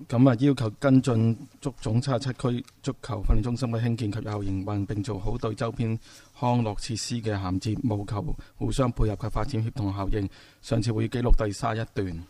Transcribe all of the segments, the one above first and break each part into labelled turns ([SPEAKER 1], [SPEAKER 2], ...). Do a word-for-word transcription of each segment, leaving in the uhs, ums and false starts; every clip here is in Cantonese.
[SPEAKER 1] 咁啊要求跟進足總七十七區足球訓練中心嘅興建及有效營運，並做好對周邊康樂設施嘅銜接，務求互相配合及發展協同效應。上次會議記錄第三十一段。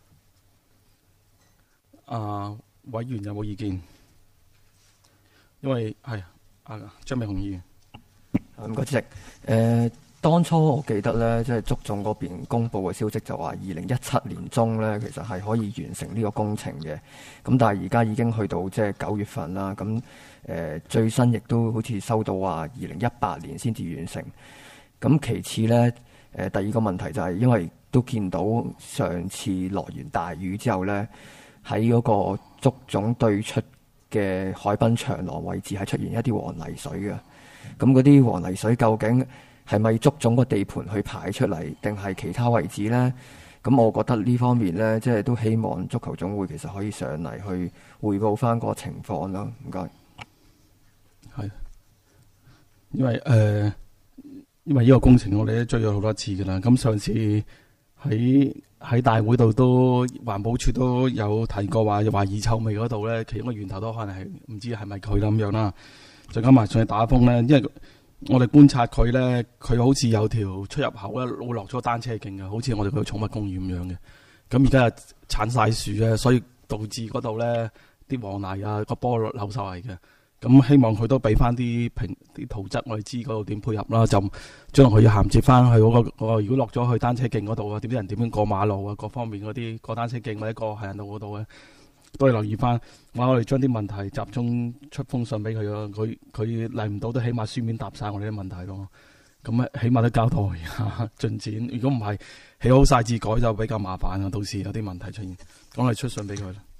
[SPEAKER 1] 啊，委員有冇意見？因為係啊，張美雄議員。
[SPEAKER 2] 唔該主席。誒、呃，當初我記得咧，即係足總嗰邊公布嘅消息就話，二零一七年中咧，其實係可以完成呢個工程嘅。咁但係而家已經去到即係九月份啦。咁誒、呃，最新亦都好似收到話，二零一八年先至完成。咁其次咧，誒、呃，第二個問題就係因為都見到上次落完大雨之後咧，喺嗰個足總對出嘅海濱長廊位置係出現一啲黃泥水嘅。咁嗰啲黃泥水究竟係咪足總個地盤去排出嚟，定係其他位置呢？咁我覺得呢方面呢，即係都希望足球總會其實可以上嚟去匯報翻個情況咯。唔該。
[SPEAKER 1] 係，因為誒、呃，因為呢個工程我哋都追咗好多次噶啦。咁上次喺喺大會度都環保署都有提過話，話遺臭味嗰度呢，其中個源頭都可能係唔知係咪佢咁樣啦。再加埋上去打風咧，因為我哋觀察佢咧，佢好似有條出入口咧，會落咗單車徑嘅，好似我哋個寵物公園咁樣嘅。咁而家又鏟晒樹啊，所以導致嗰度咧啲黃泥啊個波漏晒嚟嘅。咁希望佢都俾翻啲平啲圖則，我哋知嗰度點配合啦。就將來佢要銜接翻去嗰個嗰個，如果落咗去單車徑嗰度啊，點啲人點樣過馬路啊，各方面嗰啲過單車徑或者過行人路嗰度咧。都要留意翻，我我哋將啲問題集中出封信俾佢咯。佢佢嚟唔到都起碼書面答晒我哋啲問題咯。咁啊，起碼都交代下進展。如果唔係起好晒字改就比較麻煩啊。到時有啲問題出現，咁我哋出信俾佢啦。